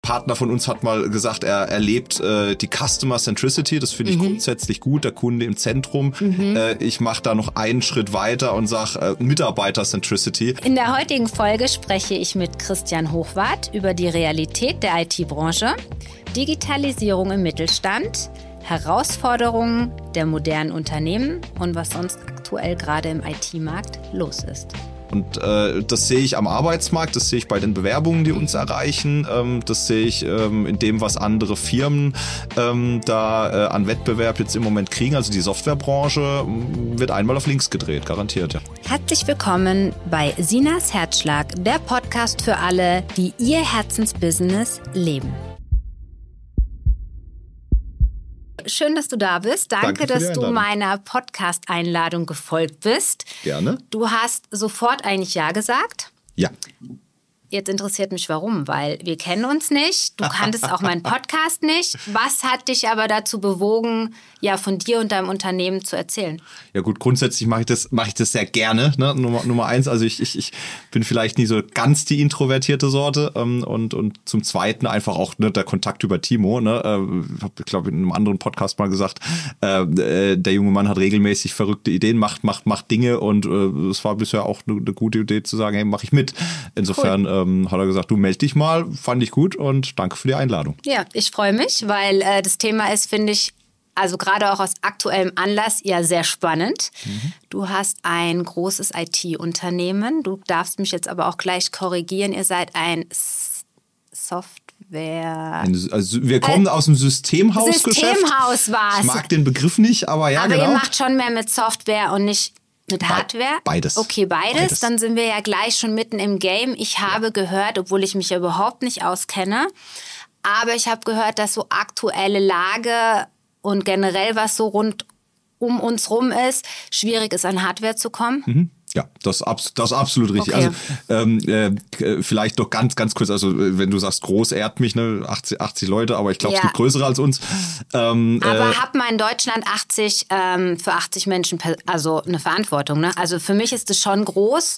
Partner von uns hat mal gesagt, er erlebt die Customer Centricity. Das finde ich grundsätzlich gut. Der Kunde im Zentrum. Ich mache da noch einen Schritt weiter und sage Mitarbeiter Centricity. In der heutigen Folge spreche ich mit Christian Hochwarth über die Realität der IT-Branche, Digitalisierung im Mittelstand, Herausforderungen der modernen Unternehmen und was sonst aktuell gerade im IT-Markt los ist. Und das sehe ich am Arbeitsmarkt, das sehe ich bei den Bewerbungen, die uns erreichen, das sehe ich in dem, was andere Firmen an Wettbewerb jetzt im Moment kriegen. Also die Softwarebranche wird einmal auf links gedreht, garantiert. Ja. Herzlich willkommen bei Sinas Herzschlag, der Podcast für alle, die ihr Herzensbusiness leben. Schön, dass du da bist. Danke dass du meiner Podcast-Einladung gefolgt bist. Gerne. Du hast sofort eigentlich Ja gesagt. Ja. Jetzt interessiert mich, warum, weil wir kennen uns nicht. Du kanntest auch meinen Podcast nicht. Was hat dich aber dazu bewogen, ja, von dir und deinem Unternehmen zu erzählen? Ja gut, grundsätzlich mache ich das sehr gerne. Ne? Nummer eins, also ich bin vielleicht nie so ganz die introvertierte Sorte und zum Zweiten einfach auch der Kontakt über Timo. Ne? Ich habe, glaube ich, in einem anderen Podcast mal gesagt, der junge Mann hat regelmäßig verrückte Ideen, macht Dinge und es war bisher auch eine gute Idee zu sagen, hey, mache ich mit. Insofern hat er gesagt, du meld dich mal, fand ich gut und danke für die Einladung. Ja, ich freue mich, weil das Thema ist, finde ich, also gerade auch aus aktuellem Anlass, ja sehr spannend. Du hast ein großes IT-Unternehmen, du darfst mich jetzt aber auch gleich korrigieren, ihr seid ein Software... Also wir kommen aus dem Systemhausgeschäft. Systemhaus war es. Ich mag den Begriff nicht, aber ja, aber genau. Aber ihr macht schon mehr mit Software und nicht... Mit Hardware? Beides. Okay, beides. Dann sind wir ja gleich schon mitten im Game. Ich habe gehört, obwohl ich mich ja überhaupt nicht auskenne, aber ich habe gehört, dass so aktuelle Lage und generell was so rund um uns rum ist, schwierig ist, an Hardware zu kommen. Ja, das ist absolut richtig. Okay. Also vielleicht doch ganz kurz, also wenn du sagst groß, ehrt mich, ne, 80 Leute, aber ich glaube, es gibt größere als uns. Aber hat man in Deutschland 80 für 80 Menschen also eine Verantwortung, ne? Also für mich ist es schon groß.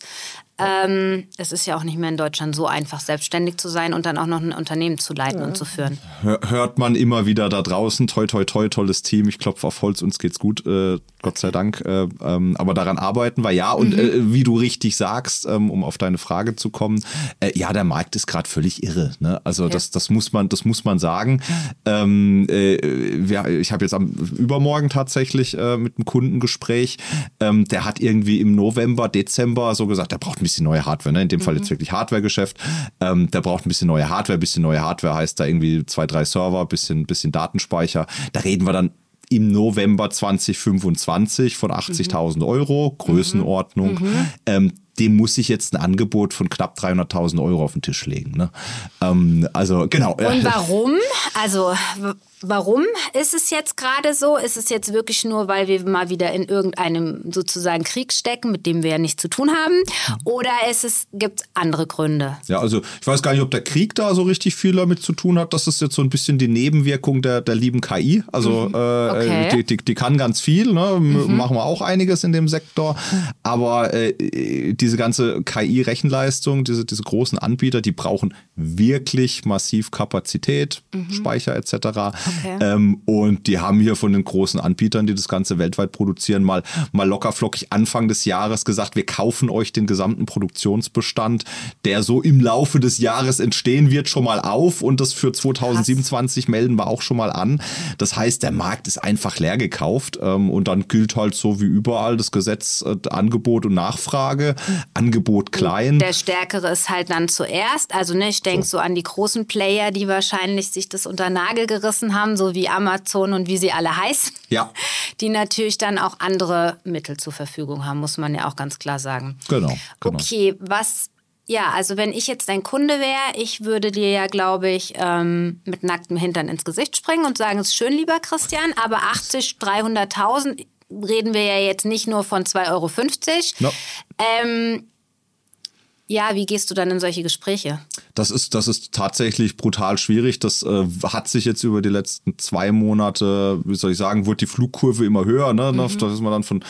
Es ist ja auch nicht mehr in Deutschland so einfach, selbstständig zu sein und dann auch noch ein Unternehmen zu leiten und zu führen. Hört man immer wieder da draußen, toi, toi, toi, tolles Team, ich klopfe auf Holz, uns geht's gut, Gott sei Dank. Aber daran arbeiten wir, ja. Und wie du richtig sagst, um auf deine Frage zu kommen, ja, der Markt ist gerade völlig irre. Ne? Also das muss man sagen. Ich habe jetzt am Übermorgen tatsächlich mit einem Kundengespräch, der hat irgendwie im November, Dezember so gesagt, der braucht ein bisschen neue Hardware, ne? In dem Fall jetzt wirklich Hardwaregeschäft. Der braucht ein bisschen neue Hardware. Ein bisschen neue Hardware heißt da irgendwie 2, 3 Server, bisschen Datenspeicher. Da reden wir dann im November 2025 von 80.000 Euro, Größenordnung. Dem muss ich jetzt ein Angebot von knapp 300.000 Euro auf den Tisch legen. Ne? Also genau. Und warum? Also warum ist es jetzt gerade so? Ist es jetzt wirklich nur, weil wir mal wieder in irgendeinem sozusagen Krieg stecken, mit dem wir ja nichts zu tun haben? Oder gibt es andere Gründe? Ja, also ich weiß gar nicht, ob der Krieg da so richtig viel damit zu tun hat. Das ist jetzt so ein bisschen die Nebenwirkung der lieben KI. Also die kann ganz viel, ne? Machen wir auch einiges in dem Sektor. Aber diese ganze KI-Rechenleistung, diese großen Anbieter, die brauchen wirklich massiv Kapazität, Speicher etc. Okay. Und die haben hier von den großen Anbietern, die das Ganze weltweit produzieren, mal lockerflockig Anfang des Jahres gesagt, wir kaufen euch den gesamten Produktionsbestand, der so im Laufe des Jahres entstehen wird, schon mal auf und das für 2027 melden wir auch schon mal an. Das heißt, der Markt ist einfach leer gekauft und dann gilt halt so wie überall das Gesetz Angebot und Nachfrage. Angebot klein. Der Stärkere ist halt dann zuerst. Also ich denke so an die großen Player, die wahrscheinlich sich das unter den Nagel gerissen haben, so wie Amazon und wie sie alle heißen. Ja. Die natürlich dann auch andere Mittel zur Verfügung haben, muss man ja auch ganz klar sagen. Genau. Okay, also wenn ich jetzt dein Kunde wäre, ich würde dir ja, glaube ich, mit nacktem Hintern ins Gesicht springen und sagen, es ist schön, lieber Christian, aber 80, 300.000 reden wir ja jetzt nicht nur von 2,50 €. No. ja, wie gehst du dann in solche Gespräche? Das ist tatsächlich brutal schwierig. Das hat sich jetzt über die letzten 2 Monate, wie soll ich sagen, wurde die Flugkurve immer höher. Ne? Da ist man dann von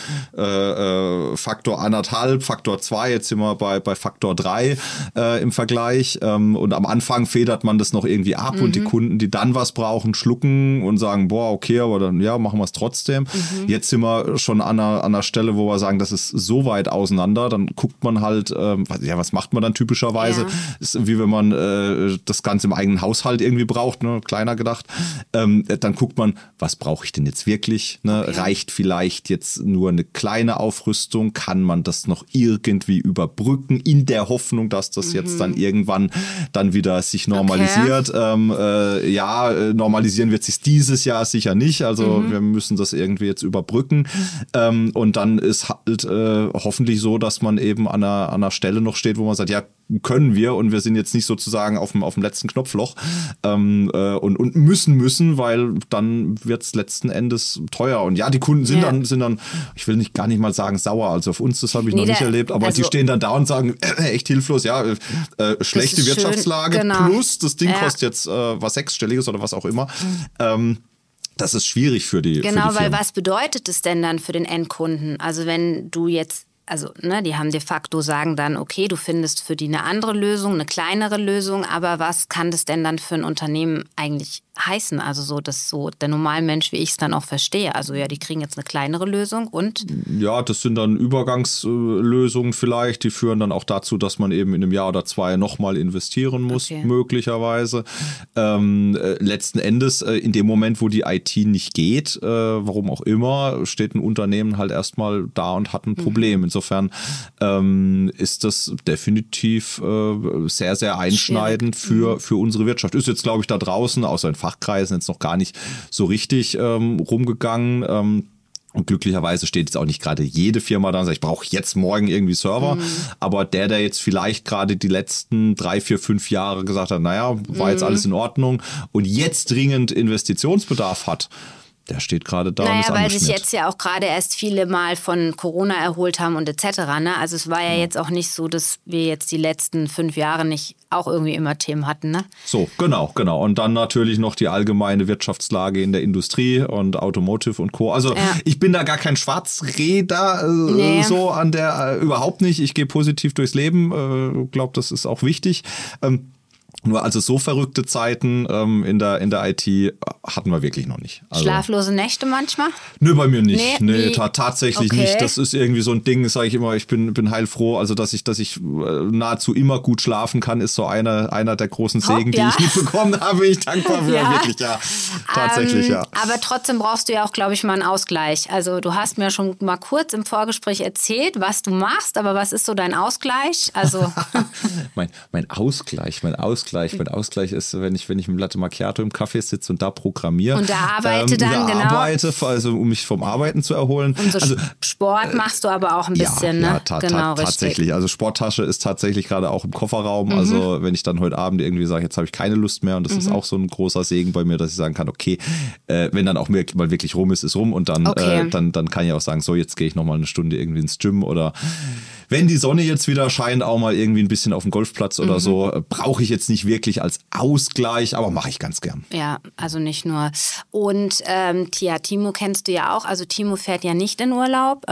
Faktor 1,5, Faktor 2, jetzt sind wir bei Faktor 3 im Vergleich. Und am Anfang federt man das noch irgendwie ab und die Kunden, die dann was brauchen, schlucken und sagen, boah, okay, aber dann ja, machen wir es trotzdem. Jetzt sind wir schon an einer Stelle, wo wir sagen, das ist so weit auseinander. Dann guckt man halt, was macht man dann typischerweise? Ist wie wenn man das Ganze im eigenen Haushalt irgendwie braucht, ne? Kleiner gedacht. Dann guckt man, was brauche ich denn jetzt wirklich? Ne? Okay. Reicht vielleicht jetzt nur eine kleine Aufrüstung? Kann man das noch irgendwie überbrücken in der Hoffnung, dass das jetzt dann irgendwann dann wieder sich normalisiert? Okay. Normalisieren wird sich dieses Jahr sicher nicht. Also wir müssen das irgendwie jetzt überbrücken. Und dann ist halt hoffentlich so, dass man eben an einer Stelle noch steht, wo man sagt, ja, können wir und wir sind jetzt nicht sozusagen auf dem letzten Knopfloch und müssen, weil dann wird es letzten Endes teuer. Und ja, die Kunden sind dann, ich will gar nicht mal sagen sauer, also auf uns, das habe ich noch nicht erlebt, aber die stehen dann da und sagen, echt hilflos, schlechte Wirtschaftslage plus das Ding kostet jetzt was Sechsstelliges oder was auch immer. Das ist schwierig für die Genau, für die weil was bedeutet es denn dann für den Endkunden? Also wenn du jetzt die haben de facto sagen dann, okay, du findest für die eine andere Lösung, eine kleinere Lösung, aber was kann das denn dann für ein Unternehmen eigentlich heißen? Also so, dass so der Normalmensch, wie ich es dann auch verstehe. Also ja, die kriegen jetzt eine kleinere Lösung und? Ja, das sind dann Übergangslösungen vielleicht, die führen dann auch dazu, dass man eben in einem Jahr oder 2 nochmal investieren muss, möglicherweise. Letzten Endes, in dem Moment, wo die IT nicht geht, warum auch immer, steht ein Unternehmen halt erstmal da und hat ein Problem. Insofern ist das definitiv sehr, sehr einschneidend für unsere Wirtschaft. Ist jetzt, glaube ich, da draußen, außer in Fachkreisen, jetzt noch gar nicht so richtig rumgegangen. Und glücklicherweise steht jetzt auch nicht gerade jede Firma da und sagt, ich brauche jetzt morgen irgendwie Server. Aber der jetzt vielleicht gerade die letzten 3, 4, 5 Jahre gesagt hat, naja, war jetzt alles in Ordnung und jetzt dringend Investitionsbedarf hat, der steht gerade da und ist weil sich jetzt ja auch gerade erst viele mal von Corona erholt haben und etc. Ne? Also es war ja jetzt auch nicht so, dass wir jetzt die letzten 5 Jahre nicht auch irgendwie immer Themen hatten. Ne? So, genau. Und dann natürlich noch die allgemeine Wirtschaftslage in der Industrie und Automotive und Co. Also ich bin da gar kein Schwarzräder so an der, überhaupt nicht. Ich gehe positiv durchs Leben. Glaube, das ist auch wichtig. Nur also so verrückte Zeiten in der IT hatten wir wirklich noch nicht. Also, schlaflose Nächte manchmal? Nö, bei mir nicht. Nee, tatsächlich nicht. Das ist irgendwie so ein Ding, sage ich immer, ich bin heilfroh. Also dass ich nahezu immer gut schlafen kann, ist so einer der großen Segen, die ich mitbekommen habe. Ich dankbar für. Wirklich, tatsächlich, Aber trotzdem brauchst du ja auch, glaube ich, mal einen Ausgleich. Also du hast mir schon mal kurz im Vorgespräch erzählt, was du machst, aber was ist so dein Ausgleich? Also mein Ausgleich ist, wenn ich mit Latte Macchiato im Café sitze und da programmiere. Und da arbeite, also um mich vom Arbeiten zu erholen. Und so Sport machst du aber auch ein bisschen, ne? Genau, tatsächlich. Also Sporttasche ist tatsächlich gerade auch im Kofferraum. Also wenn ich dann heute Abend irgendwie sage, jetzt habe ich keine Lust mehr und das ist auch so ein großer Segen bei mir, dass ich sagen kann, okay, wenn dann auch mal wirklich rum ist rum und dann kann ich auch sagen, so jetzt gehe ich nochmal eine Stunde irgendwie ins Gym oder wenn die Sonne jetzt wieder scheint, auch mal irgendwie ein bisschen auf dem Golfplatz oder so, brauche ich jetzt nicht wirklich als Ausgleich, aber mache ich ganz gern. Ja, also nicht nur. Und Timo kennst du ja auch. Also Timo fährt ja nicht in Urlaub.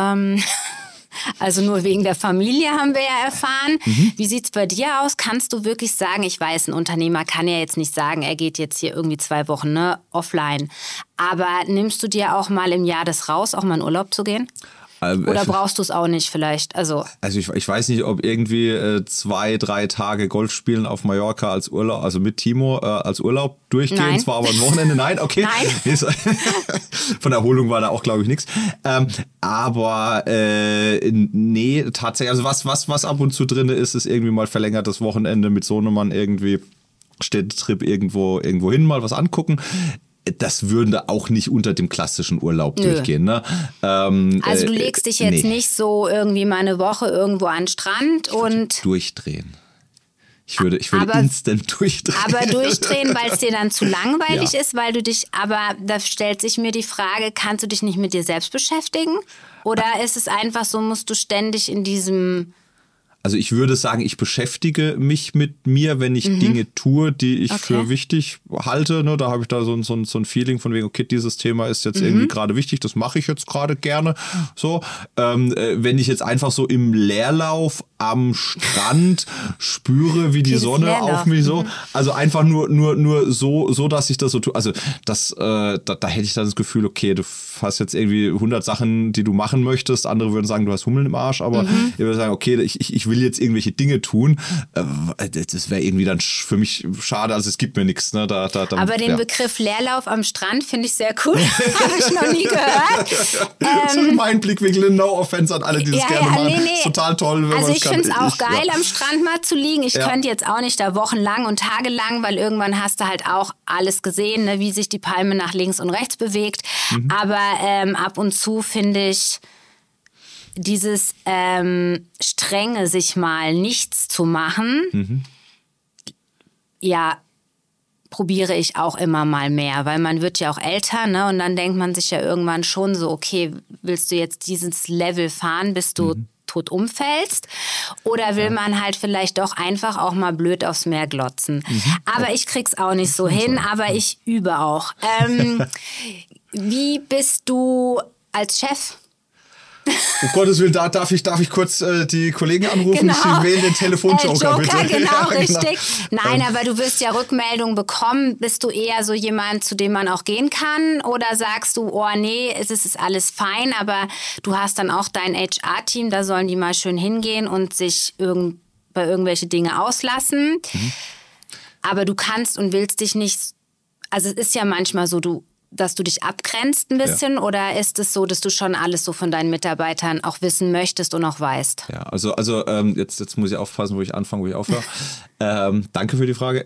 Also nur wegen der Familie haben wir ja erfahren. Wie sieht es bei dir aus? Kannst du wirklich sagen, ich weiß, ein Unternehmer kann ja jetzt nicht sagen, er geht jetzt hier irgendwie 2 Wochen offline. Aber nimmst du dir auch mal im Jahr das raus, auch mal in Urlaub zu gehen? Oder brauchst du es auch nicht vielleicht? Also ich weiß nicht, ob irgendwie 2, 3 Tage Golf spielen auf Mallorca als Urlaub, also mit Timo als Urlaub durchgehen. Nein. Zwar aber ein Wochenende. Nein, okay. Nein. Von Erholung war da auch, glaube ich, nichts. Aber nee, tatsächlich. Also was ab und zu drin ist irgendwie mal verlängertes Wochenende mit Sohnemann irgendwie Städtetrip irgendwo hin, mal was angucken. Das würde auch nicht unter dem klassischen Urlaub durchgehen. Ne? Also du legst dich jetzt nicht so irgendwie mal eine Woche irgendwo an den Strand und durchdrehen. Ich würde instant durchdrehen. Aber durchdrehen, weil es dir dann zu langweilig ist, weil du dich, aber da stellt sich mir die Frage, kannst du dich nicht mit dir selbst beschäftigen? Oder ist es einfach so, musst du ständig in diesem Also ich würde sagen, ich beschäftige mich mit mir, wenn ich Dinge tue, die ich für wichtig halte. Ne? Da habe ich da so ein Feeling von wegen, okay, dieses Thema ist jetzt irgendwie gerade wichtig, das mache ich jetzt gerade gerne. So, wenn ich jetzt einfach so im Leerlauf am Strand spüre, wie die Sonne auf mich so, also einfach nur so, dass ich das so tue. Also da hätte ich dann das Gefühl, okay, du hast jetzt irgendwie 100 Sachen, die du machen möchtest. Andere würden sagen, du hast Hummeln im Arsch, aber ich würde sagen, okay, ich will jetzt irgendwelche Dinge tun. Das wäre irgendwie dann für mich schade, also es gibt mir nichts. Ne? Aber den Begriff Leerlauf am Strand finde ich sehr cool. Habe ich noch nie gehört. So mein Blickwinkel, no offense an alle, die das gerne machen. Nee. Ist total toll, wenn also ich finde es auch geil, am Strand mal zu liegen. Ich könnte jetzt auch nicht da wochenlang und tagelang, weil irgendwann hast du halt auch alles gesehen, ne, wie sich die Palme nach links und rechts bewegt. Aber ab und zu finde ich dieses Strenge, sich mal nichts zu machen, probiere ich auch immer mal mehr, weil man wird ja auch älter, ne? Und dann denkt man sich ja irgendwann schon so, okay, willst du jetzt dieses Level fahren, bis du tot umfällst? Oder will man halt vielleicht doch einfach auch mal blöd aufs Meer glotzen? Aber ich krieg's auch nicht so hin, aber ich übe auch. Wie bist du als Chef? Um Gottes Willen, da darf ich kurz die Kollegen anrufen. Genau. Ich wähle den Telefonjoker, bitte. Genau, richtig. Nein, aber du wirst ja Rückmeldungen bekommen. Bist du eher so jemand, zu dem man auch gehen kann? Oder sagst du, oh nee, es ist alles fein, aber du hast dann auch dein HR-Team, da sollen die mal schön hingehen und sich bei irgendwelche Dinge auslassen. Aber du kannst und willst dich nicht, also es ist ja manchmal so, dass du dich abgrenzt ein bisschen, oder ist es so, dass du schon alles so von deinen Mitarbeitern auch wissen möchtest und auch weißt? Ja, also jetzt muss ich aufpassen, wo ich anfange, wo ich aufhöre. Danke für die Frage.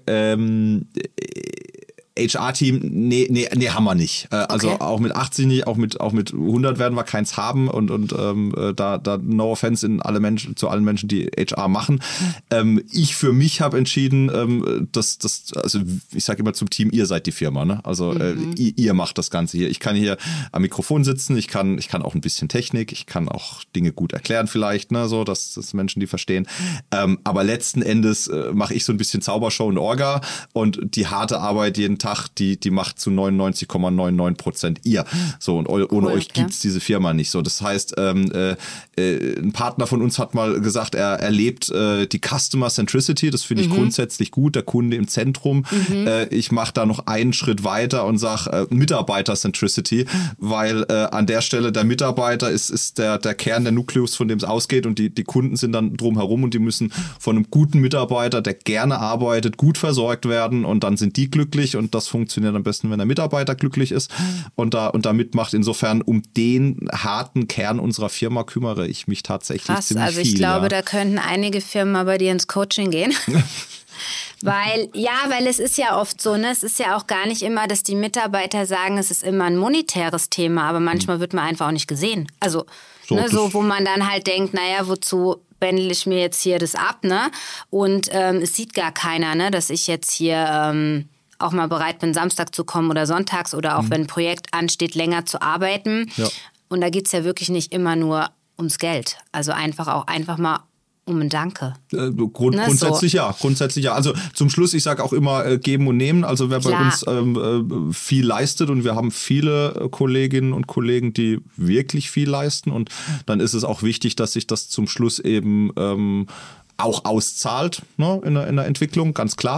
HR-Team, nee, haben wir nicht. Also auch mit 80 nicht, auch mit 100 werden wir keins haben und da no offense zu allen Menschen, die HR machen. Ich für mich habe entschieden, also ich sage immer zum Team, ihr seid die Firma, ne? Also ihr macht das Ganze hier. Ich kann hier am Mikrofon sitzen, ich kann auch ein bisschen Technik, ich kann auch Dinge gut erklären vielleicht, ne? So, dass Menschen die verstehen. Aber letzten Endes mache ich so ein bisschen Zaubershow und Orga, und die harte Arbeit jeden Tag, die macht zu 99,99% ihr. So, und ohne euch gibt's diese Firma nicht. So, das heißt, ein Partner von uns hat mal gesagt, er lebt die Customer Centricity. Das finde ich grundsätzlich gut. Der Kunde im Zentrum. Ich mache da noch einen Schritt weiter und sage Mitarbeiter Centricity, weil an der Stelle der Mitarbeiter ist der Kern, der Nukleus, von dem es ausgeht, und die Kunden sind dann drumherum, und die müssen von einem guten Mitarbeiter, der gerne arbeitet, gut versorgt werden, und dann sind die glücklich, und das funktioniert am besten, wenn der Mitarbeiter glücklich ist und da mitmacht. Insofern, um den harten Kern unserer Firma kümmere ich mich tatsächlich ziemlich viel. Also ich glaube, da könnten einige Firmen mal bei dir ins Coaching gehen. Weil es ist ja oft so, ne? Es ist ja auch gar nicht immer, dass die Mitarbeiter sagen, es ist immer ein monetäres Thema, aber manchmal wird man einfach auch nicht gesehen. Also, so, wo man dann halt denkt, naja, wozu bändel ich mir jetzt hier das ab, ne? Und es sieht gar keiner, ne, dass ich jetzt hier auch mal bereit bin, Samstag zu kommen oder sonntags, oder auch wenn ein Projekt ansteht, länger zu arbeiten. Ja. Und da geht es ja wirklich nicht immer nur ums Geld. Also einfach mal um ein Danke. Grundsätzlich so. Grundsätzlich ja. Also zum Schluss, ich sage auch immer geben und nehmen. Also wer bei uns viel leistet, und wir haben viele Kolleginnen und Kollegen, die wirklich viel leisten, und dann ist es auch wichtig, dass sich das zum Schluss eben auch auszahlt, ne, in der Entwicklung, ganz klar.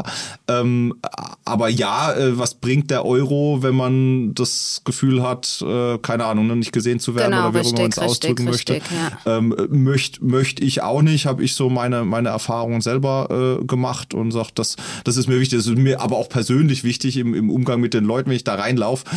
Aber was bringt der Euro, wenn man das Gefühl hat, keine Ahnung, nicht gesehen zu werden, oder wie auch immer man es ausdrücken möchte. Ja. Möchte ich auch nicht, habe ich so meine Erfahrungen selber gemacht und sage, das ist mir wichtig. Das ist mir aber auch persönlich wichtig im Umgang mit den Leuten, wenn ich da reinlaufe,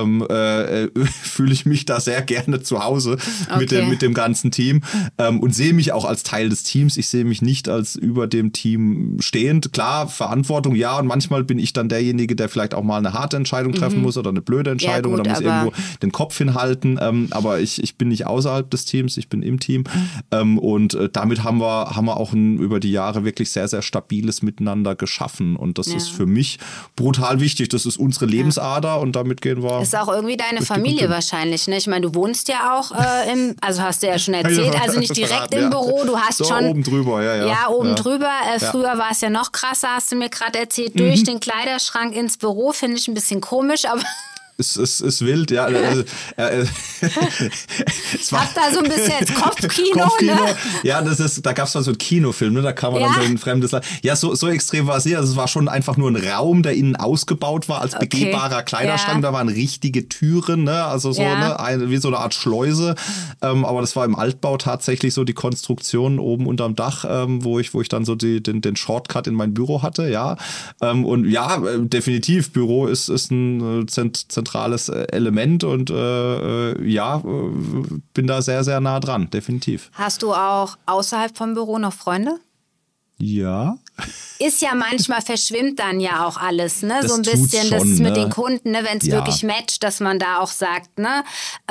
fühle ich mich da sehr gerne zu Hause mit dem ganzen Team und sehe mich auch als Teil des Teams. Ich sehe mich nicht nicht als über dem Team stehend. Klar, Verantwortung, ja, und manchmal bin ich dann derjenige, der vielleicht auch mal eine harte Entscheidung treffen muss oder eine blöde Entscheidung, oder muss irgendwo den Kopf hinhalten. Aber ich bin nicht außerhalb des Teams, ich bin im Team. Und damit haben wir auch über die Jahre wirklich sehr, sehr stabiles Miteinander geschaffen. Und das ist für mich brutal wichtig. Das ist unsere Lebensader und damit gehen wir. Ist auch irgendwie deine Familie wahrscheinlich, ne? Ich meine, du wohnst ja auch also hast du ja schon erzählt, also nicht direkt im Büro, du hast schon. Oben drüber, ja. Ja, oben drüber. Früher war es ja noch krasser, hast du mir gerade erzählt, durch den Kleiderschrank ins Büro, finde ich ein bisschen komisch, aber. Es ist wild, ja. Es war da so ein bisschen jetzt Kopfkino, ne? Ja, da gab es mal so einen Kinofilm, ne? Da kam man dann so in ein fremdes Land. Ja, so extrem war es nicht. Also es war schon einfach nur ein Raum, der innen ausgebaut war als begehbarer Kleiderschrank. Da waren richtige Türen, ne? Also so, ne? Wie so eine Art Schleuse. Aber das war im Altbau tatsächlich so die Konstruktion oben unterm Dach, wo ich dann so den Shortcut in mein Büro hatte, ja. Und ja, definitiv, Büro ist ein zentrales Element und bin da sehr, sehr nah dran, definitiv. Hast du auch außerhalb vom Büro noch Freunde? Ja. Ist ja manchmal verschwimmt dann ja auch alles, ne? Das so ein bisschen schon, das mit ne? den Kunden, ne? Wenn es wirklich matcht, dass man da auch sagt, ne?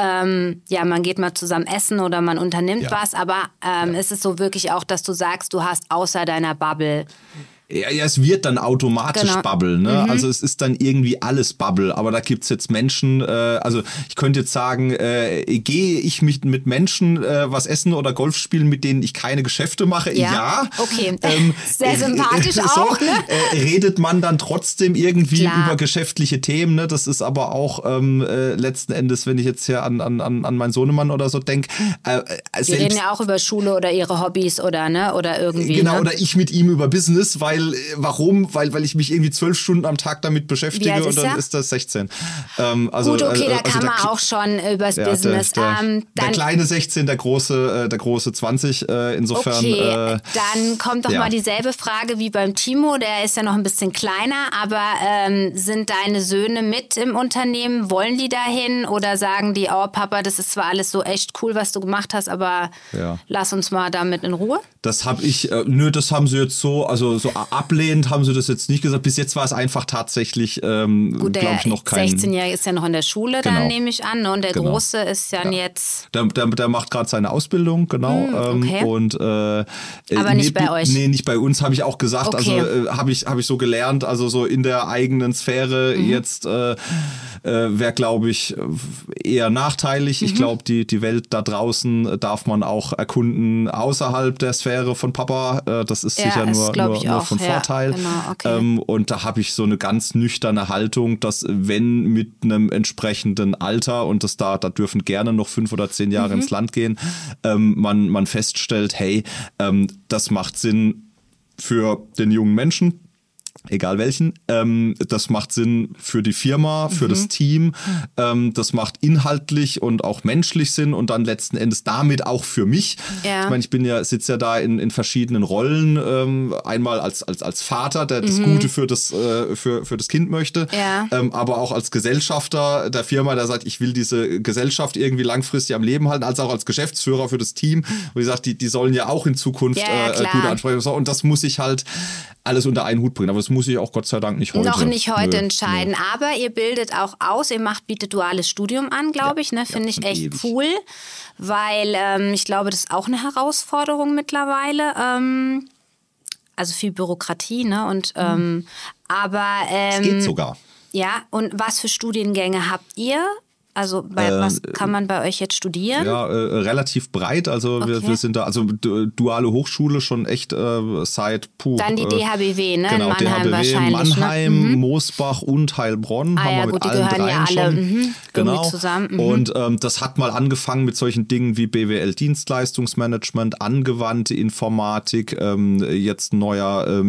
Man geht mal zusammen essen oder man unternimmt was, aber ist es so wirklich auch, dass du sagst, du hast außer deiner Bubble. Ja, es wird dann automatisch Bubble, ne? Also es ist dann irgendwie alles Bubble, aber da gibt's jetzt Menschen, also ich könnte jetzt sagen, gehe ich mit Menschen was essen oder Golf spielen, mit denen ich keine Geschäfte mache? Ja. Okay, sehr sympathisch auch, ne? Redet man dann trotzdem irgendwie über geschäftliche Themen, ne? Das ist aber auch letzten Endes, wenn ich jetzt hier an meinen Sohnemann oder so denke. Die reden ja auch über Schule oder ihre Hobbys oder, ne? Oder irgendwie. Genau, ne? oder ich mit ihm über Business, warum? Weil ich mich irgendwie 12 Stunden am Tag damit beschäftige und dann ist das 16. Gut, okay, da kann man auch schon übers Business. Der kleine 16, der große 20, insofern. Okay, dann kommt doch mal dieselbe Frage wie beim Timo, der ist ja noch ein bisschen kleiner, aber sind deine Söhne mit im Unternehmen? Wollen die dahin oder sagen die, oh Papa, das ist zwar alles so echt cool, was du gemacht hast, aber lass uns mal damit in Ruhe? Das habe ich, das haben sie jetzt so ablehnend haben sie das jetzt nicht gesagt. Bis jetzt war es einfach tatsächlich, glaube ich, noch kein... 16-Jährige ist ja noch in der Schule, dann nehme ich an. Und der Große ist dann jetzt... Der macht gerade seine Ausbildung, genau. Okay. Aber nicht bei euch? Nee, nicht bei uns, habe ich auch gesagt. Okay. Also habe ich so gelernt, also so in der eigenen Sphäre jetzt wäre, glaube ich, eher nachteilig. Ich glaube, die Welt da draußen darf man auch erkunden außerhalb der Sphäre von Papa. Das ist sicher nur von Vorteil. Genau, okay. Und da habe ich so eine ganz nüchterne Haltung, dass wenn mit einem entsprechenden Alter, und da dürfen gerne noch 5 oder 10 Jahre ins Land gehen, man feststellt, hey, das macht Sinn für den jungen Menschen, egal welchen, das macht Sinn für die Firma, für das Team, das macht inhaltlich und auch menschlich Sinn und dann letzten Endes damit auch für mich. Ja. Ich meine, sitze ja da in verschiedenen Rollen, einmal als Vater, der das Gute für das Kind möchte, aber auch als Gesellschafter der Firma, der sagt, ich will diese Gesellschaft irgendwie langfristig am Leben halten, als auch als Geschäftsführer für das Team, wo ich sage, die sollen ja auch in Zukunft gute Ansprüche, und das muss ich halt alles unter einen Hut bringen. Aber das muss ich auch Gott sei Dank nicht heute. Noch nicht heute entscheiden. Aber ihr bildet auch aus, ihr bietet duales Studium an, glaube ich. Ne? Finde ich echt cool, weil ich glaube, das ist auch eine Herausforderung mittlerweile. Also viel Bürokratie, ne? Und aber es geht sogar. Ja, und was für Studiengänge habt ihr? Also was kann man bei euch jetzt studieren? Ja, relativ breit. Also wir sind da, also duale Hochschule schon echt seit Dann die DHBW, ne? Genau, in Mannheim DHBW, wahrscheinlich. Mannheim, ne? Moosbach und Heilbronn. Haben wir mit die allen gehören dreien ja alle schon. Genau. Zusammen. Und das hat mal angefangen mit solchen Dingen wie BWL Dienstleistungsmanagement, angewandte Informatik, jetzt ein neuer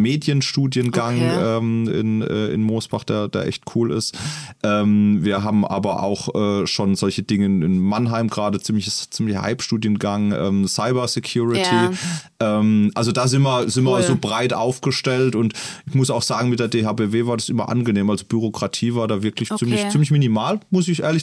Medienstudiengang in Moosbach, der echt cool ist. Wir haben aber auch schon solche Dinge in Mannheim gerade, ziemlich Hype-Studiengang, Cyber Security. Also da sind wir so breit aufgestellt und ich muss auch sagen, mit der DHBW war das immer angenehm. Also Bürokratie war da wirklich ziemlich minimal, muss ich ehrlich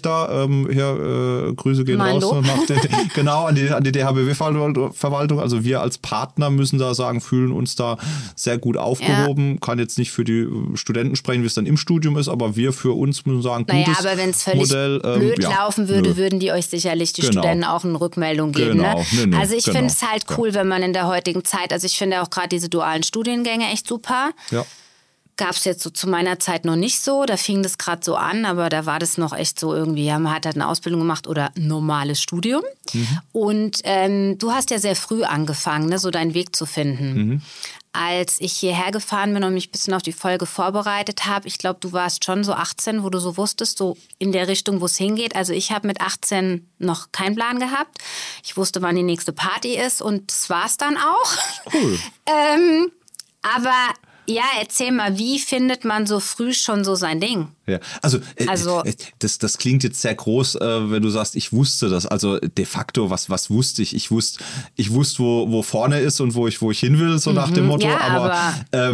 Grüße gehen raus genau an die DHBW-Verwaltung. Also wir als Partner müssen da sagen, fühlen uns da sehr gut aufgehoben. Kann jetzt nicht für die Studenten sprechen, wie es dann im Studium ist, aber wir für uns müssen sagen, gutes aber wenn es völlig Modell, blöd laufen würde, würden die euch sicherlich die Studenten auch eine Rückmeldung geben. Ne? Also ich finde es halt cool, wenn man in der heutigen Zeit, also ich finde auch gerade diese dualen Studiengänge echt super. Ja. Gab es jetzt so zu meiner Zeit noch nicht so, da fing das gerade so an, aber da war das noch echt so irgendwie, ja, man hat halt eine Ausbildung gemacht oder ein normales Studium. Und du hast ja sehr früh angefangen, ne, so deinen Weg zu finden. Als ich hierher gefahren bin und mich ein bisschen auf die Folge vorbereitet habe, ich glaube, du warst schon so 18, wo du so wusstest, so in der Richtung, wo es hingeht. Also ich habe mit 18 noch keinen Plan gehabt. Ich wusste, wann die nächste Party ist und das war es dann auch. Cool. Aber ja, erzähl mal, wie findet man so früh schon so sein Ding? Ja, also das klingt jetzt sehr groß, wenn du sagst, ich wusste das. Also de facto, was wusste ich? Ich wusste, wo vorne ist und wo ich hin will, so nach dem Motto. Ja, aber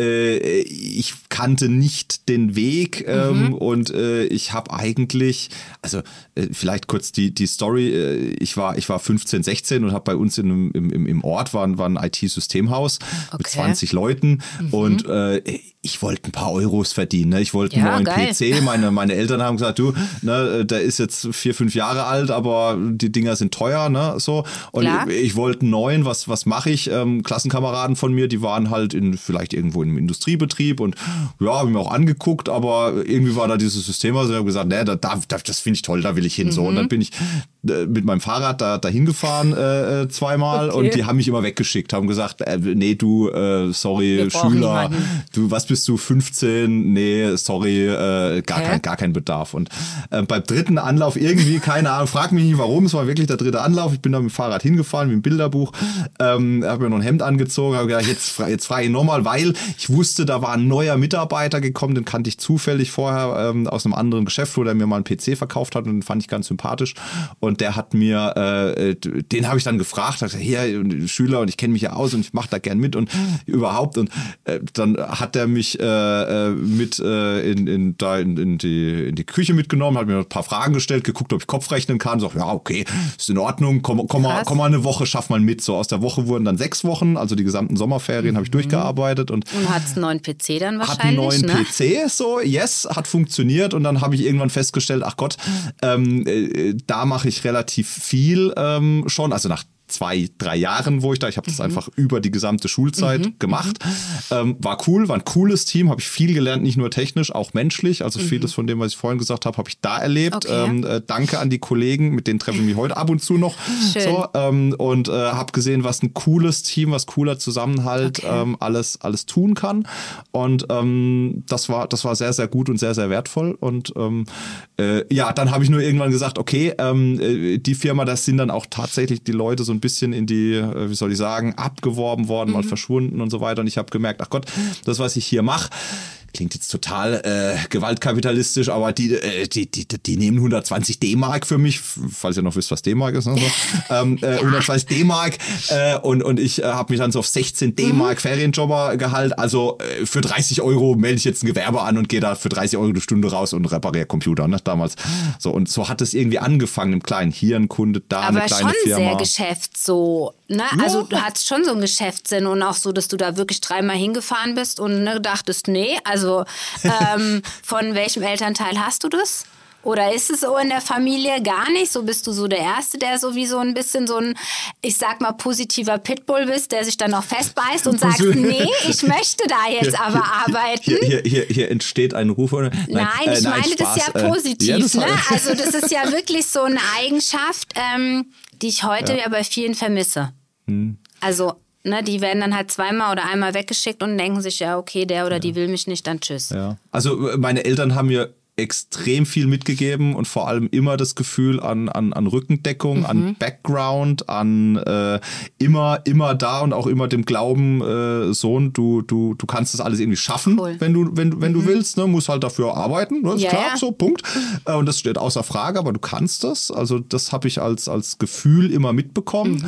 ich kannte nicht den Weg und ich habe eigentlich, also vielleicht kurz die Story. Ich war 15, 16 und habe bei uns im Ort war ein IT-Systemhaus mit 20 Leuten und ich wollte ein paar Euros verdienen. Ne? Ich wollte einen neuen PC. Meine Eltern haben gesagt, du, ne, der ist jetzt 4, 5 Jahre alt, aber die Dinger sind teuer, ne, so. Und ich wollte einen neuen. Was mache ich? Klassenkameraden von mir, die waren halt vielleicht irgendwo im Industriebetrieb und ja, haben mir auch angeguckt, aber irgendwie war da dieses System, also ich habe gesagt, ne, das finde ich toll, da will ich hin, so. Und dann bin ich mit meinem Fahrrad dahin gefahren zweimal und die haben mich immer weggeschickt, haben gesagt, nee, du, sorry, Schüler, du, was bist du, 15? Nee, sorry, gar kein Bedarf. Und beim dritten Anlauf irgendwie, keine Ahnung, frag mich nicht warum, es war wirklich der dritte Anlauf, ich bin da mit dem Fahrrad hingefahren, mit dem Bilderbuch, habe mir noch ein Hemd angezogen, habe gedacht, jetzt frage ich nochmal, weil ich wusste, da war ein neuer Mitarbeiter gekommen, den kannte ich zufällig vorher aus einem anderen Geschäft, wo der mir mal einen PC verkauft hat und den fand ich ganz sympathisch und der hat mir, den habe ich dann gefragt, hat gesagt, hier, Schüler und ich kenne mich ja aus und ich mache da gern mit und überhaupt und dann hat der mich mit in die Küche mitgenommen, hat mir ein paar Fragen gestellt, geguckt, ob ich Kopf rechnen kann, so, ja, okay, ist in Ordnung, komm mal eine Woche, schaff mal mit. So aus der Woche wurden dann 6 Wochen, also die gesamten Sommerferien habe ich durchgearbeitet. Und hattest einen neuen PC dann wahrscheinlich, hat einen neuen PC, so, yes, hat funktioniert und dann habe ich irgendwann festgestellt, ach Gott, da mache ich relativ viel schon, also nach 2, 3 Jahren, wo ich da, ich habe das einfach über die gesamte Schulzeit gemacht. War cool, war ein cooles Team, habe ich viel gelernt, nicht nur technisch, auch menschlich. Also vieles von dem, was ich vorhin gesagt habe, habe ich da erlebt. Okay. Danke an die Kollegen, mit denen treffe ich mich heute ab und zu noch. Schön. So, und habe gesehen, was ein cooles Team, was cooler Zusammenhalt alles tun kann. Und das war sehr, sehr gut und sehr, sehr wertvoll. Und dann habe ich nur irgendwann gesagt, okay, die Firma, das sind dann auch tatsächlich die Leute so ein bisschen in die, wie soll ich sagen, abgeworben worden, mal verschwunden und so weiter. Und ich habe gemerkt, ach Gott, das, was ich hier mache, klingt jetzt total gewaltkapitalistisch, aber die nehmen 120 D-Mark für mich, falls ihr noch wisst, was D-Mark ist. Ne? 120 D-Mark und ich habe mich dann so auf 16 D-Mark Ferienjobbergehalt. Also für 30 Euro melde ich jetzt ein Gewerbe an und gehe da für 30 Euro eine Stunde raus und repariere Computer, ne, damals. So, und so hat es irgendwie angefangen im Kleinen. Hier ein Kunde, da aber eine kleine Firma. Aber schon sehr Geschäft so, ne? Ja. Also du hattest schon so einen Geschäftssinn und auch so, dass du da wirklich 3-mal hingefahren bist und dachtest, nee, also von welchem Elternteil hast du das? Oder ist es so in der Familie gar nicht? So bist du so der Erste, der so wie so ein bisschen so ein, ich sag mal, positiver Pitbull bist, der sich dann auch festbeißt und sagt, nee, ich möchte da jetzt aber arbeiten. Hier entsteht ein Ruf. Nein, ich meine das ja positiv. Ne? Also das ist ja wirklich so eine Eigenschaft, die ich heute ja bei vielen vermisse. Also ne, die werden dann halt 2-mal oder 1-mal weggeschickt und denken sich, ja, okay, der oder die will mich nicht, dann tschüss. Ja. Also meine Eltern haben mir extrem viel mitgegeben und vor allem immer das Gefühl an Rückendeckung, an Background, an immer da und auch immer dem Glauben, Sohn, du kannst das alles irgendwie schaffen, wenn du willst, ne? Musst halt dafür arbeiten, ne? Ist klar, so, Punkt. Und das steht außer Frage, aber du kannst das. Also das habe ich als Gefühl immer mitbekommen.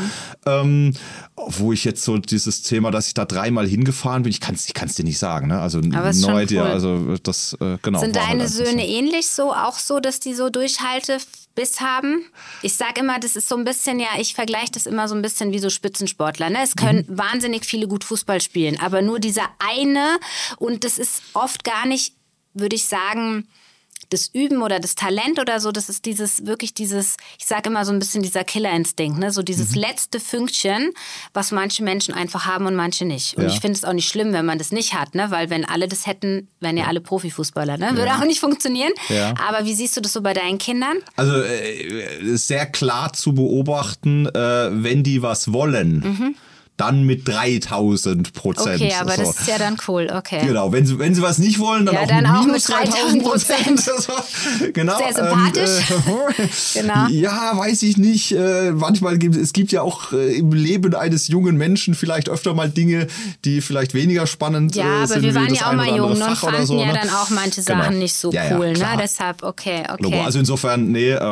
Wo ich jetzt so dieses Thema, dass ich da 3-mal hingefahren bin, ich kann's dir nicht sagen, ne? Also no idea, also das, genau. Sind deine Söhne ähnlich auch so, dass die so Durchhaltebiss haben? Ich sage immer, das ist so ein bisschen, ich vergleiche das immer so ein bisschen wie so Spitzensportler, ne? Es können wahnsinnig viele gut Fußball spielen, aber nur dieser eine, und das ist oft gar nicht, würde ich sagen, das Üben oder das Talent oder so, das ist dieses, ich sage immer so ein bisschen dieser Killerinstinkt, ne? So dieses letzte Fünkchen, was manche Menschen einfach haben und manche nicht. Und ich finde es auch nicht schlimm, wenn man das nicht hat, ne? Weil wenn alle das hätten, wären ja alle Profifußballer, ne? Würde auch nicht funktionieren. Ja. Aber wie siehst du das so bei deinen Kindern? Also sehr klar zu beobachten, wenn die was wollen, dann mit 3000%. Okay, aber das ist ja dann cool, okay. Genau, wenn sie was nicht wollen, dann, auch mit -3000%. Genau. Sehr sympathisch. Genau. Ja, weiß ich nicht. Manchmal gibt ja auch im Leben eines jungen Menschen vielleicht öfter mal Dinge, die vielleicht weniger spannend sind. Ja, aber wir waren ja auch mal jung und fanden so, dann auch manche Sachen nicht so cool. Ne? Deshalb, okay. Also insofern,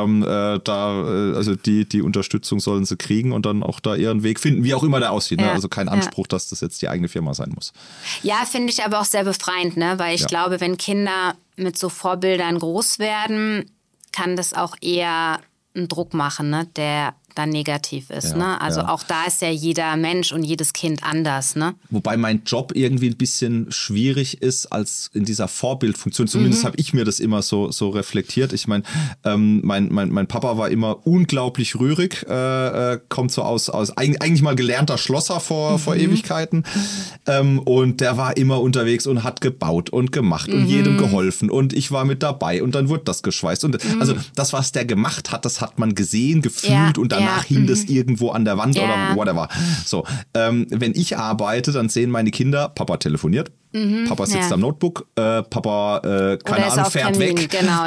also die Unterstützung sollen sie kriegen und dann auch da ihren Weg finden, wie auch immer der aussieht. Ne? Also kein Anspruch, dass das jetzt die eigene Firma sein muss. Ja, finde ich aber auch sehr befreiend, ne? Weil ich glaube, wenn Kinder mit so Vorbildern groß werden, kann das auch eher einen Druck machen, ne? Der dann negativ ist. Ne? Also auch da ist ja jeder Mensch und jedes Kind anders. Ne? Wobei mein Job irgendwie ein bisschen schwierig ist als in dieser Vorbildfunktion. Zumindest habe ich mir das immer so reflektiert. Ich meine, mein Papa war immer unglaublich rührig, kommt so aus eigentlich mal gelernter Schlosser vor Ewigkeiten. Und der war immer unterwegs und hat gebaut und gemacht und jedem geholfen. Und ich war mit dabei und dann wurde das geschweißt. Und also das, was der gemacht hat, das hat man gesehen, gefühlt und dann hing das irgendwo an der Wand oder whatever. So, wenn ich arbeite, dann sehen meine Kinder, Papa telefoniert, Papa sitzt am Notebook, Papa, keine Ahnung, fährt weg, genau,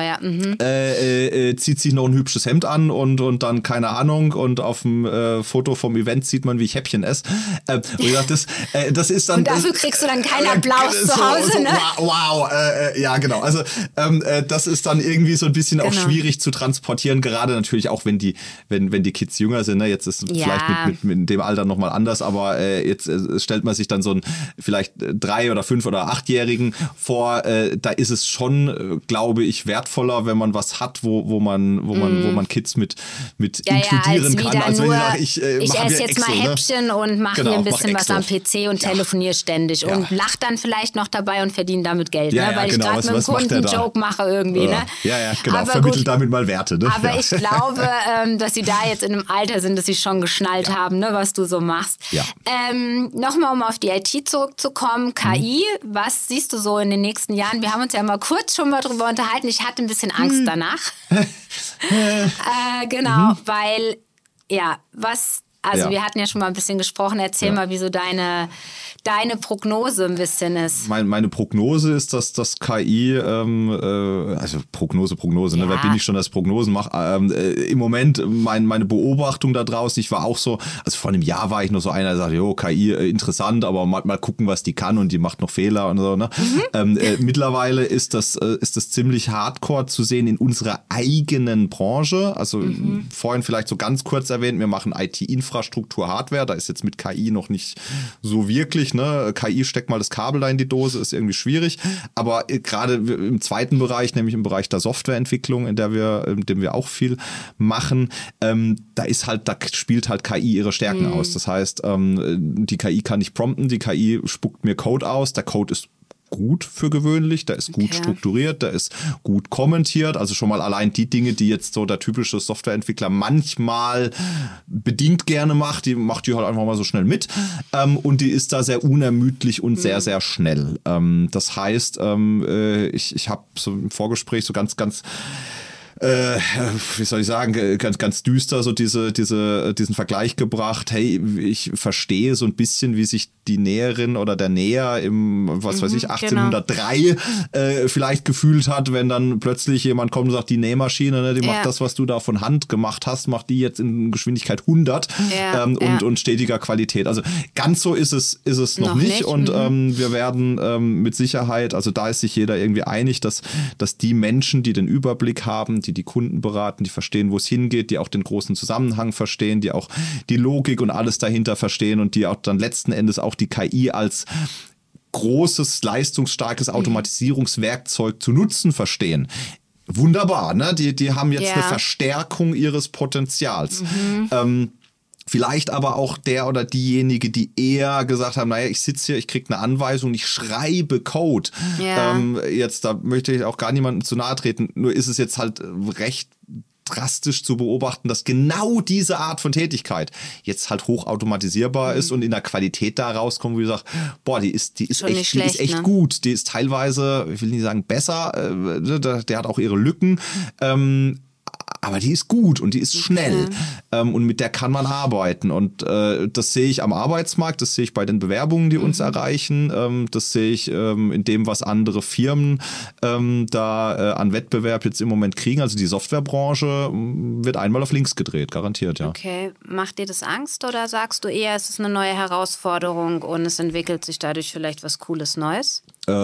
zieht sich noch ein hübsches Hemd an und dann, keine Ahnung, und auf dem Foto vom Event sieht man, wie ich Häppchen esse. Und ich dachte, das ist dann... Und dafür kriegst du dann keinen Applaus zu Hause, ne? Wow, ja, genau. Also das ist dann irgendwie so ein bisschen auch schwierig zu transportieren, gerade natürlich auch, wenn die Kids jünger sind. Ne? Jetzt ist es vielleicht mit dem Alter nochmal anders, aber jetzt stellt man sich dann so ein vielleicht 3 oder 5 oder 8-Jährigen vor, da ist es schon, glaube ich, wertvoller, wenn man was hat, wo man Kids mit inkludieren kann. Also ich esse jetzt mal Häppchen und mache hier ein bisschen was am PC und telefoniere ständig und lache dann vielleicht noch dabei und verdiene damit Geld, ne? Weil ich gerade mit dem Kunden einen Joke mache irgendwie. Ne? Ja, genau. Aber vermittelt damit mal Werte. Ne? Aber ich glaube, dass sie da jetzt in einem Alter sind, dass sie schon geschnallt haben, ne, was du so machst. Ja. Nochmal, um auf die IT zurückzukommen, KI, was siehst du so in den nächsten Jahren? Wir haben uns ja mal kurz schon mal drüber unterhalten. Ich hatte ein bisschen Angst danach. Genau, weil, wir hatten ja schon mal ein bisschen gesprochen. Erzähl mal, wie so deine Prognose ein bisschen ist. Meine Prognose ist, dass das KI, also Prognose, ne? Wer bin ich schon, dass ich Prognosen mache? Im Moment meine Beobachtung da draußen, ich war auch so, also vor einem Jahr war ich noch so einer, der sagte, KI interessant, aber mal gucken, was die kann und die macht noch Fehler und so. Ne? Mittlerweile ist das ziemlich hardcore zu sehen in unserer eigenen Branche. Also vorhin vielleicht so ganz kurz erwähnt, wir machen IT-Infrastruktur, Hardware, da ist jetzt mit KI noch nicht so wirklich. Ne? KI steckt mal das Kabel da in die Dose, ist irgendwie schwierig. Aber gerade im zweiten Bereich, nämlich im Bereich der Softwareentwicklung, in dem wir auch viel machen, da spielt halt KI ihre Stärken aus. Das heißt, die KI kann nicht prompten, die KI spuckt mir Code aus, der Code ist gut für gewöhnlich, der ist gut strukturiert, der ist gut kommentiert, also schon mal allein die Dinge, die jetzt so der typische Softwareentwickler manchmal bedingt gerne macht, die macht die halt einfach mal so schnell mit, und die ist da sehr unermüdlich und sehr, sehr schnell. Das heißt, ich habe so im Vorgespräch so ganz wie soll ich sagen, ganz düster so diesen Vergleich gebracht. Hey, ich verstehe so ein bisschen, wie sich die Näherin oder der Näher im, was weiß ich, 1803 vielleicht gefühlt hat, wenn dann plötzlich jemand kommt und sagt, die Nähmaschine, ne, die macht das, was du da von Hand gemacht hast, macht die jetzt in Geschwindigkeit 100 und stetiger Qualität. Also ganz so ist es noch nicht. Und wir werden mit Sicherheit, also da ist sich jeder irgendwie einig, dass die Menschen, die den Überblick haben, die Kunden beraten, die verstehen, wo es hingeht, die auch den großen Zusammenhang verstehen, die auch die Logik und alles dahinter verstehen und die auch dann letzten Endes auch die KI als großes, leistungsstarkes Automatisierungswerkzeug zu nutzen verstehen. Wunderbar, ne? Die haben jetzt eine Verstärkung ihres Potenzials. Vielleicht aber auch der oder diejenige, die eher gesagt haben, naja, ich sitze hier, ich kriege eine Anweisung, ich schreibe Code. Jetzt, da möchte ich auch gar niemandem zu nahe treten, nur ist es jetzt halt recht drastisch zu beobachten, dass genau diese Art von Tätigkeit jetzt halt hochautomatisierbar ist und in der Qualität da rauskommt, wo ich sage, boah, die ist echt gut. Die ist teilweise, ich will nicht sagen besser, der hat auch ihre Lücken, aber die ist gut und die ist schnell und mit der kann man arbeiten und das sehe ich am Arbeitsmarkt, das sehe ich bei den Bewerbungen, die uns erreichen, das sehe ich in dem, was andere Firmen an Wettbewerb jetzt im Moment kriegen. Also die Softwarebranche wird einmal auf links gedreht, garantiert, ja. Okay, macht dir das Angst oder sagst du eher, es ist eine neue Herausforderung und es entwickelt sich dadurch vielleicht was Cooles Neues?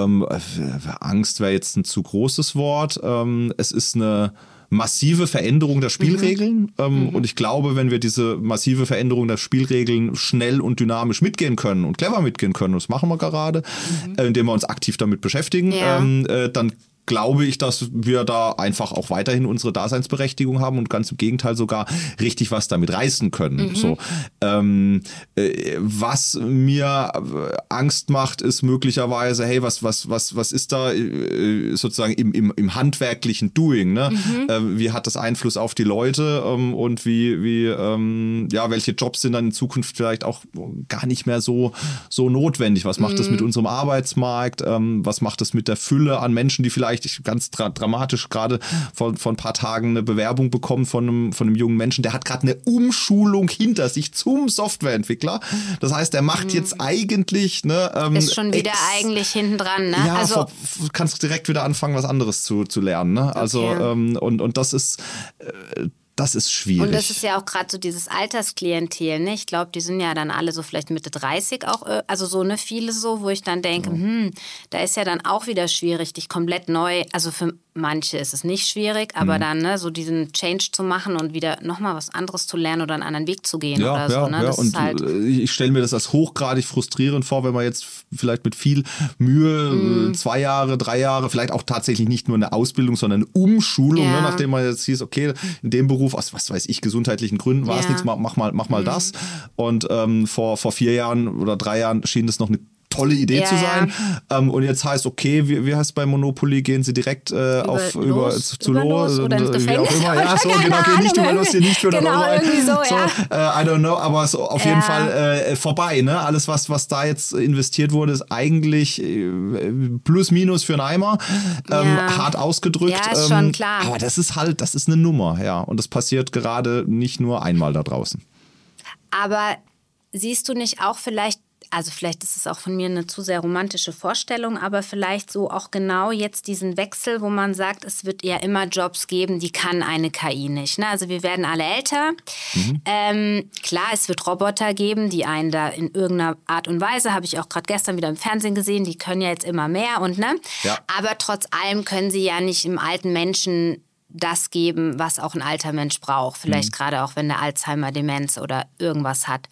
Angst wäre jetzt ein zu großes Wort. Es ist eine massive Veränderung der Spielregeln. Und ich glaube, wenn wir diese massive Veränderung der Spielregeln schnell und dynamisch mitgehen können und clever mitgehen können, und das machen wir gerade, indem wir uns aktiv damit beschäftigen, dann glaube ich, dass wir da einfach auch weiterhin unsere Daseinsberechtigung haben und ganz im Gegenteil sogar richtig was damit reißen können. So, was mir Angst macht, ist möglicherweise, hey, was ist da sozusagen im handwerklichen Doing, ne? Wie hat das Einfluss auf die Leute und welche Jobs sind dann in Zukunft vielleicht auch gar nicht mehr so notwendig? Was macht das mit unserem Arbeitsmarkt? Was macht das mit der Fülle an Menschen, die vielleicht ganz dramatisch gerade vor ein paar Tagen eine Bewerbung bekommen von einem jungen Menschen, der hat gerade eine Umschulung hinter sich zum Softwareentwickler. Das heißt, er macht jetzt eigentlich... ist schon wieder eigentlich hinten dran. Ne? Ja, also kannst direkt wieder anfangen, was anderes zu lernen. Ne? Also und das ist... Das ist schwierig. Und das ist ja auch gerade so dieses Altersklientel, ne? Ich glaube, die sind ja dann alle so vielleicht Mitte 30 auch, also so, ne, viele so, wo ich dann denke, da ist ja dann auch wieder schwierig, dich komplett neu, also für manche ist es nicht schwierig, aber dann, ne, so diesen Change zu machen und wieder nochmal was anderes zu lernen oder einen anderen Weg zu gehen oder so, ne? Das und ist halt ich stelle mir das als hochgradig frustrierend vor, wenn man jetzt vielleicht mit viel Mühe 2 Jahre, 3 Jahre, vielleicht auch tatsächlich nicht nur eine Ausbildung, sondern eine Umschulung, ne, nachdem man jetzt hieß, okay, in dem Beruf, aus was weiß ich, gesundheitlichen Gründen war es nichts, mach mal das. Und vor 4 Jahren oder 3 Jahren schien das noch eine tolle Idee zu sein. Und jetzt heißt, okay, wie heißt es bei Monopoly, gehen Sie direkt zu Los oder ins Gefängnis. Wie auch immer. Ja, so, genau, geh nicht über Los, hier nicht für genau, irgendwie so, I don't know, aber so auf jeden Fall vorbei, ne? Alles, was da jetzt investiert wurde, ist eigentlich plus minus für einen Eimer, hart ausgedrückt. Ja, ist schon klar. Aber das ist eine Nummer, ja. Und das passiert gerade nicht nur einmal da draußen. Aber siehst du nicht auch vielleicht ist es auch von mir eine zu sehr romantische Vorstellung, aber vielleicht so auch genau jetzt diesen Wechsel, wo man sagt, es wird ja immer Jobs geben, die kann eine KI nicht. Ne? Also wir werden alle älter. Klar, es wird Roboter geben, die einen da in irgendeiner Art und Weise, habe ich auch gerade gestern wieder im Fernsehen gesehen, die können ja jetzt immer mehr aber trotz allem können sie ja nicht im alten Menschen das geben, was auch ein alter Mensch braucht. Vielleicht gerade auch, wenn der Alzheimer, Demenz oder irgendwas hat.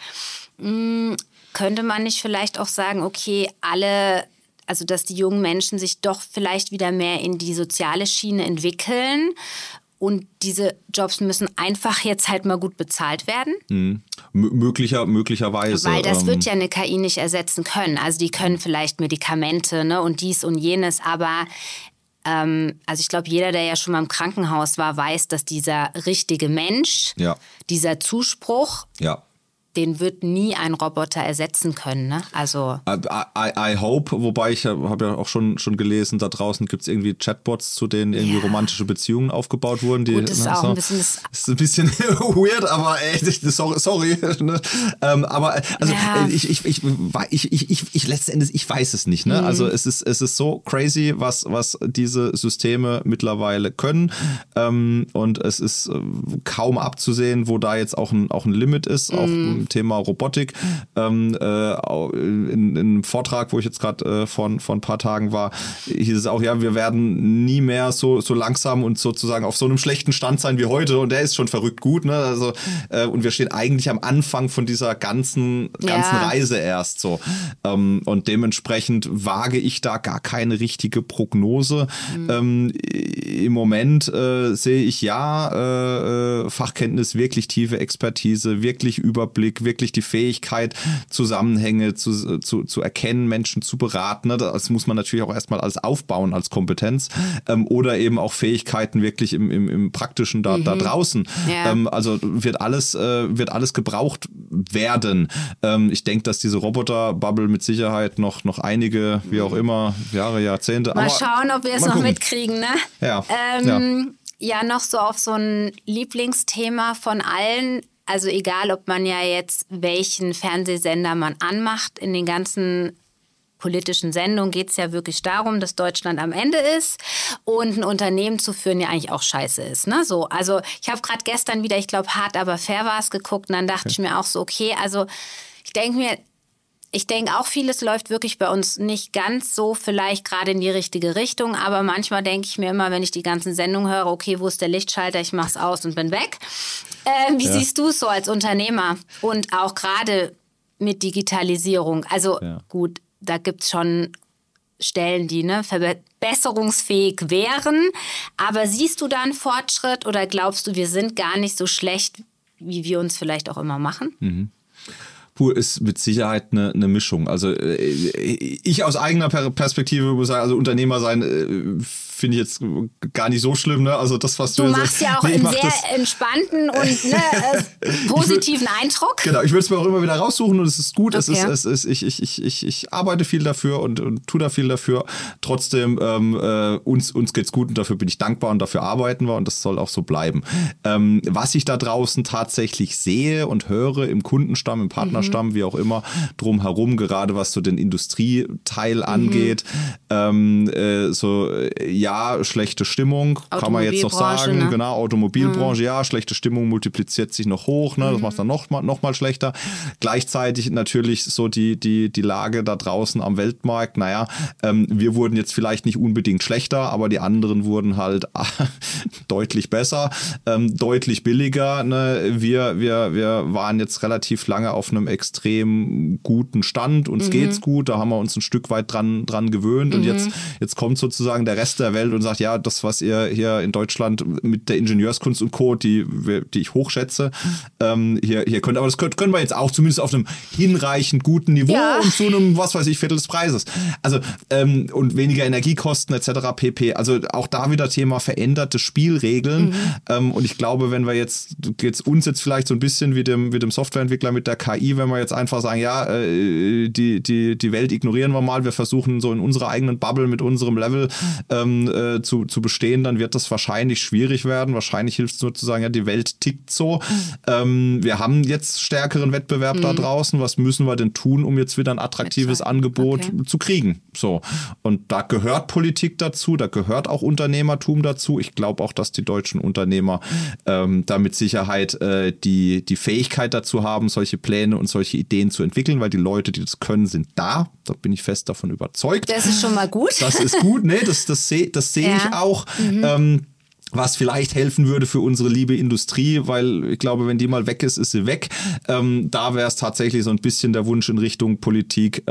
Könnte man nicht vielleicht auch sagen, okay, also dass die jungen Menschen sich doch vielleicht wieder mehr in die soziale Schiene entwickeln und diese Jobs müssen einfach jetzt halt mal gut bezahlt werden? Möglicherweise. Weil das wird ja eine KI nicht ersetzen können. Also die können vielleicht Medikamente, ne, und dies und jenes, aber also ich glaube, jeder, der ja schon mal im Krankenhaus war, weiß, dass dieser richtige Mensch, dieser Zuspruch, den wird nie ein Roboter ersetzen können. Ne? Also I hope, wobei ich habe ja auch schon gelesen, da draußen gibt es irgendwie Chatbots, zu denen irgendwie romantische Beziehungen aufgebaut wurden. Die, gut, das ist auch ein bisschen... Ist ein bisschen weird, aber sorry. Ne? Aber also ich letzten Endes, ich weiß es nicht. Ne? Also es ist so crazy, was diese Systeme mittlerweile können. Und es ist kaum abzusehen, wo da jetzt auch ein Limit ist, auch im Thema Robotik. In einem Vortrag, wo ich jetzt gerade vor ein paar Tagen war, hieß es auch, ja, wir werden nie mehr so langsam und sozusagen auf so einem schlechten Stand sein wie heute, und der ist schon verrückt gut, ne? Also und wir stehen eigentlich am Anfang von dieser ganzen Reise erst so. Und dementsprechend wage ich da gar keine richtige Prognose. Im Moment sehe ich Fachkenntnis, wirklich tiefe Expertise, wirklich Überblick, wirklich die Fähigkeit, Zusammenhänge zu erkennen, Menschen zu beraten. Ne? Das muss man natürlich auch erstmal alles aufbauen als Kompetenz. Oder eben auch Fähigkeiten wirklich im Praktischen da draußen. Ja. Also wird alles gebraucht werden. Ich denke, dass diese Roboter-Bubble mit Sicherheit noch einige, wie auch immer, Jahre, Jahrzehnte. Mal schauen, ob wir es noch mitkriegen. Ne? Ja. Ja, noch so auf so ein Lieblingsthema von allen. Also egal, ob man ja jetzt welchen Fernsehsender man anmacht, in den ganzen politischen Sendungen geht es ja wirklich darum, dass Deutschland am Ende ist und ein Unternehmen zu führen ja eigentlich auch scheiße ist. Ne? So, also ich habe gerade gestern wieder, ich glaube, Hart aber fair war es geguckt, und dann dachte ich mir auch so, okay, also ich denke auch, vieles läuft wirklich bei uns nicht ganz so vielleicht gerade in die richtige Richtung, aber manchmal denke ich mir immer, wenn ich die ganzen Sendungen höre, okay, wo ist der Lichtschalter, ich mach's aus und bin weg. Wie siehst du es so als Unternehmer und auch gerade mit Digitalisierung? Also gut, da gibt es schon Stellen, die verbesserungsfähig wären, aber siehst du da einen Fortschritt oder glaubst du, wir sind gar nicht so schlecht, wie wir uns vielleicht auch immer machen? Ist mit Sicherheit eine Mischung. Also ich aus eigener Perspektive muss sagen, also Unternehmer sein finde ich jetzt gar nicht so schlimm. Ne? Also das, was du machst ja auch einen sehr entspannten und positiven Eindruck. Genau, ich würde es mir auch immer wieder raussuchen und es ist gut. Okay. Ich arbeite viel dafür und tue da viel dafür. Trotzdem, uns geht's gut und dafür bin ich dankbar und dafür arbeiten wir und das soll auch so bleiben. Was ich da draußen tatsächlich sehe und höre im Kundenstamm, im Partnerstamm, wie auch immer, drumherum, gerade was so den Industrieteil angeht, schlechte Stimmung, kann man jetzt noch sagen. Ne? Genau, Automobilbranche, schlechte Stimmung multipliziert sich noch hoch, ne? Das macht dann noch mal schlechter. Gleichzeitig natürlich so die Lage da draußen am Weltmarkt. Wir wurden jetzt vielleicht nicht unbedingt schlechter, aber die anderen wurden halt deutlich besser, deutlich billiger. Ne? Wir waren jetzt relativ lange auf einem extrem guten Stand. Uns geht's gut, da haben wir uns ein Stück weit dran gewöhnt und jetzt kommt sozusagen der Rest der Welt und sagt, ja, das, was ihr hier in Deutschland mit der Ingenieurskunst und Co., die ich hochschätze, hier könnt, aber das können wir jetzt auch zumindest auf einem hinreichend guten Niveau und zu einem, was weiß ich, Viertel des Preises. Also, und weniger Energiekosten etc. pp. Also auch da wieder Thema veränderte Spielregeln. Und ich glaube, wenn wir jetzt vielleicht so ein bisschen wie dem Softwareentwickler mit der KI, wenn wir jetzt einfach sagen, die Welt ignorieren wir mal, wir versuchen so in unserer eigenen Bubble mit unserem Level zu bestehen, dann wird das wahrscheinlich schwierig werden. Wahrscheinlich hilft es nur zu sagen, ja, die Welt tickt so. Wir haben jetzt stärkeren Wettbewerb da draußen. Was müssen wir denn tun, um jetzt wieder ein attraktives Angebot zu kriegen? So. Und da gehört Politik dazu, da gehört auch Unternehmertum dazu. Ich glaube auch, dass die deutschen Unternehmer da mit Sicherheit die Fähigkeit dazu haben, solche Pläne und solche Ideen zu entwickeln, weil die Leute, die das können, sind da. Da bin ich fest davon überzeugt. Das ist schon mal gut. Das ist gut, ne? Das sehe ich auch. Was vielleicht helfen würde für unsere liebe Industrie, weil ich glaube, wenn die mal weg ist, ist sie weg. Da wäre es tatsächlich so ein bisschen der Wunsch in Richtung Politik,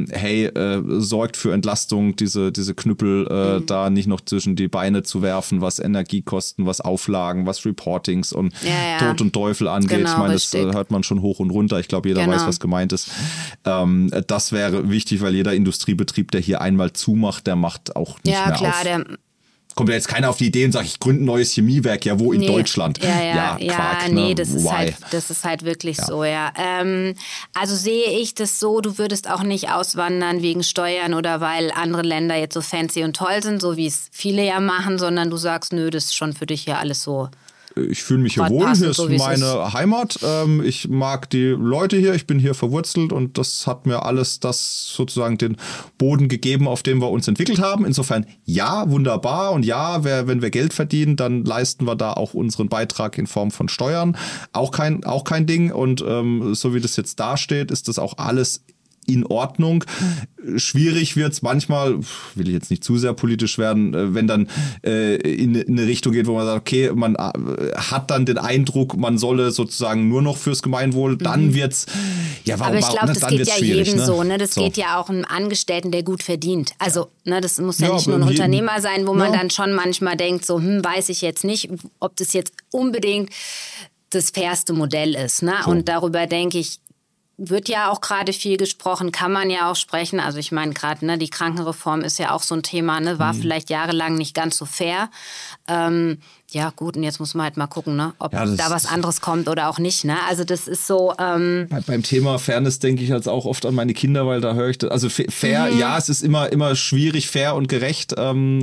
sorgt für Entlastung, diese Knüppel da nicht noch zwischen die Beine zu werfen, was Energiekosten, was Auflagen, was Reportings und Tod und Teufel angeht. Genau, ich meine, das hört man schon hoch und runter. Ich glaube, jeder weiß, was gemeint ist. Das wäre wichtig, weil jeder Industriebetrieb, der hier einmal zumacht, der macht nicht mehr auf. kommt ja jetzt keiner auf die Idee und sagt, ich gründe ein neues Chemiewerk, ja wo in Deutschland? Quark, nee, das ist halt wirklich so, ja. Also sehe ich das so, du würdest auch nicht auswandern wegen Steuern oder weil andere Länder jetzt so fancy und toll sind, so wie es viele ja machen, sondern du sagst, nö, das ist schon für dich ja alles so. Ich fühle mich hier wohl, hier ist so, meine Heimat. Ich mag die Leute hier, ich bin hier verwurzelt und das hat mir alles das sozusagen den Boden gegeben, auf dem wir uns entwickelt haben. Insofern ja, wunderbar und ja, wenn wir Geld verdienen, dann leisten wir da auch unseren Beitrag in Form von Steuern. Auch kein Ding und so wie das jetzt dasteht, ist das auch alles in Ordnung. Schwierig wird es manchmal, will ich jetzt nicht zu sehr politisch werden, wenn dann in eine Richtung geht, wo man sagt, okay, man hat dann den Eindruck, man solle sozusagen nur noch fürs Gemeinwohl, dann wird's, aber ich glaube, das geht ja jedem so, ne? Das geht ja auch einem Angestellten, der gut verdient. Also, ne, das muss ja nicht nur ein Unternehmer sein, wo man dann schon manchmal denkt, so, weiß ich jetzt nicht, ob das jetzt unbedingt das fairste Modell ist, ne? So. Und darüber denke ich, wird ja auch gerade viel gesprochen, kann man ja auch sprechen. Also ich meine gerade, ne, die Krankenreform ist ja auch so ein Thema, ne, war vielleicht jahrelang nicht ganz so fair. Ja gut, und jetzt muss man halt mal gucken, ne, ob da was anderes kommt oder auch nicht. Ne? Also das ist so... Beim Thema Fairness denke ich jetzt auch oft an meine Kinder, weil da höre ich das. Also fair, ja, es ist immer schwierig, fair und gerecht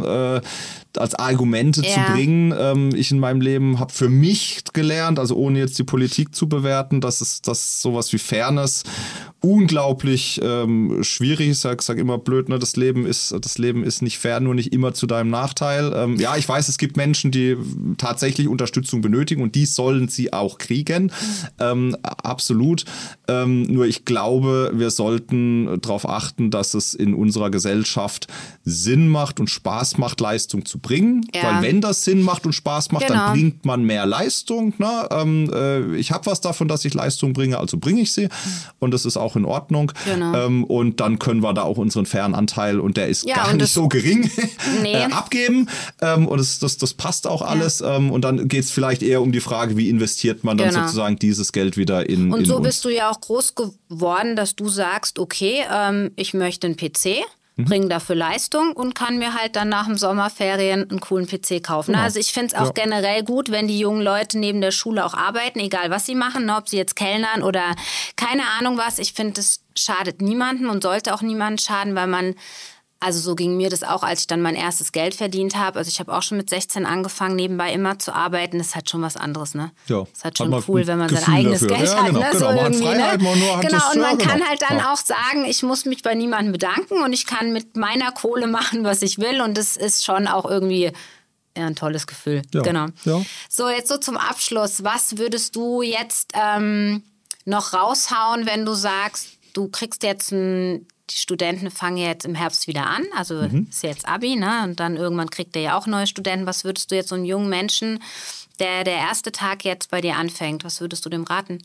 als Argumente zu bringen. Ich in meinem Leben habe für mich gelernt, also ohne jetzt die Politik zu bewerten, dass sowas wie Fairness unglaublich schwierig ist. Ich sag immer blöd, ne? Das Leben ist nicht fair, nur nicht immer zu deinem Nachteil. Ja, ich weiß, es gibt Menschen, die tatsächlich Unterstützung benötigen und die sollen sie auch kriegen. Absolut. Nur ich glaube, wir sollten darauf achten, dass es in unserer Gesellschaft Sinn macht und Spaß macht, Leistung zu bringen. Ja. Weil wenn das Sinn macht und Spaß macht, dann bringt man mehr Leistung. Ne? Ich habe was davon, dass ich Leistung bringe, also bringe ich sie. Und das ist auch in Ordnung. Genau. Und dann können wir da auch unseren fairen Anteil, und der ist gar nicht so gering, abgeben. Und das passt auch alles. Und dann geht es vielleicht eher um die Frage, wie investiert man dann sozusagen dieses Geld wieder in Und so uns. bist du ja auch groß geworden, dass du sagst, okay, ich möchte einen PC, bringe dafür Leistung und kann mir halt dann nach dem Sommerferien einen coolen PC kaufen. Genau. Also ich finde es auch generell gut, wenn die jungen Leute neben der Schule auch arbeiten, egal was sie machen, ne, ob sie jetzt kellnern oder keine Ahnung was. Ich finde, das schadet niemandem und sollte auch niemandem schaden, weil man... Also so ging mir das auch, als ich dann mein erstes Geld verdient habe. Also ich habe auch schon mit 16 angefangen, nebenbei immer zu arbeiten. Das ist halt schon was anderes, ne? Ja. Das ist halt schon cool, wenn man sein eigenes Geld hat. Ne? Genau, man hat Freiheit, und man kann halt dann auch sagen, ich muss mich bei niemandem bedanken und ich kann mit meiner Kohle machen, was ich will. Und das ist schon auch irgendwie ein tolles Gefühl. Ja. Genau. Ja. So, jetzt so zum Abschluss. Was würdest du jetzt noch raushauen, wenn du sagst, du kriegst jetzt die Studenten fangen ja jetzt im Herbst wieder an, also ist ja jetzt Abi, ne? Und dann irgendwann kriegt er ja auch neue Studenten. Was würdest du jetzt so einem jungen Menschen, der erste Tag jetzt bei dir anfängt, was würdest du dem raten?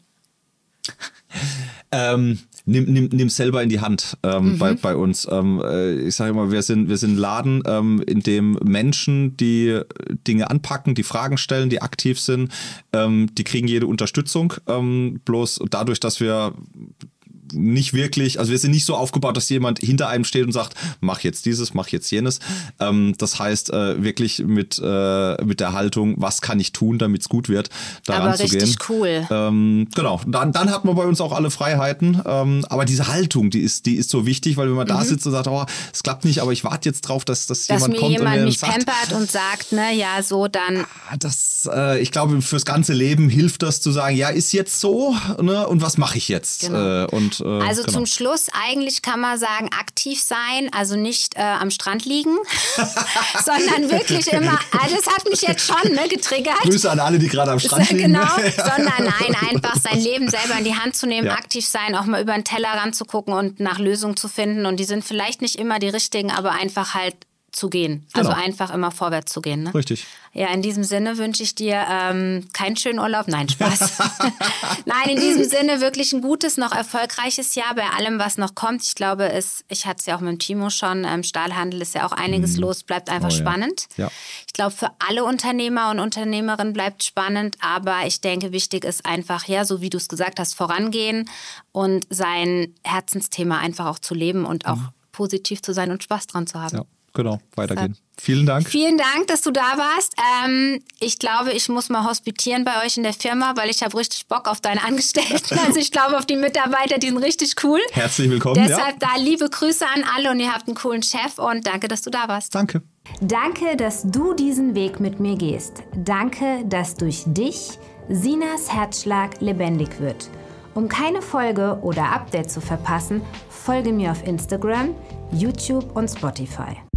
Nimm selber in die Hand bei uns. Ich sage immer, wir sind ein Laden, in dem Menschen, die Dinge anpacken, die Fragen stellen, die aktiv sind, die kriegen jede Unterstützung. Bloß dadurch, dass wir nicht wirklich, also wir sind nicht so aufgebaut, dass jemand hinter einem steht und sagt, mach jetzt dieses, mach jetzt jenes. Das heißt, wirklich mit der Haltung, was kann ich tun, damit es gut wird, daran zu gehen. Aber richtig cool. Genau, dann hat man bei uns auch alle Freiheiten. Aber diese Haltung, die ist so wichtig, weil wenn man da sitzt und sagt, oh, es klappt nicht, aber ich warte jetzt drauf, dass jemand kommt und mir mich sagt, pampert und sagt, ne, ja, so dann. Ich glaube, fürs ganze Leben hilft das zu sagen, ja, ist jetzt so, ne, und was mache ich jetzt? Genau. Also zum Schluss, eigentlich kann man sagen, aktiv sein, also nicht am Strand liegen, sondern wirklich immer, das hat mich jetzt schon getriggert. Grüße an alle, die gerade am Strand liegen. Genau, sondern nein, einfach sein Leben selber in die Hand zu nehmen, aktiv sein, auch mal über den Tellerrand zu gucken und nach Lösungen zu finden. Und die sind vielleicht nicht immer die richtigen, aber einfach halt zu gehen. Also einfach immer vorwärts zu gehen. Ne? Richtig. Ja, in diesem Sinne wünsche ich dir keinen schönen Urlaub. Nein, Spaß. Nein, in diesem Sinne wirklich ein gutes, noch erfolgreiches Jahr bei allem, was noch kommt. Ich glaube, ich hatte es ja auch mit dem Timo schon, im Stahlhandel ist ja auch einiges los, bleibt einfach spannend. Ja. Ich glaube, für alle Unternehmer und Unternehmerinnen bleibt spannend, aber ich denke, wichtig ist einfach, ja, so wie du es gesagt hast, vorangehen und sein Herzensthema einfach auch zu leben und auch positiv zu sein und Spaß dran zu haben. Ja. genau, weitergehen. Vielen Dank. Vielen Dank, dass du da warst. Ich glaube, ich muss mal hospitieren bei euch in der Firma, weil ich habe richtig Bock auf deine Angestellten. Also ich glaube, auf die Mitarbeiter, die sind richtig cool. Herzlich willkommen. Deshalb da liebe Grüße an alle und ihr habt einen coolen Chef und danke, dass du da warst. Danke. Danke, dass du diesen Weg mit mir gehst. Danke, dass durch dich Sinas Herzschlag lebendig wird. Um keine Folge oder Update zu verpassen, folge mir auf Instagram, YouTube und Spotify.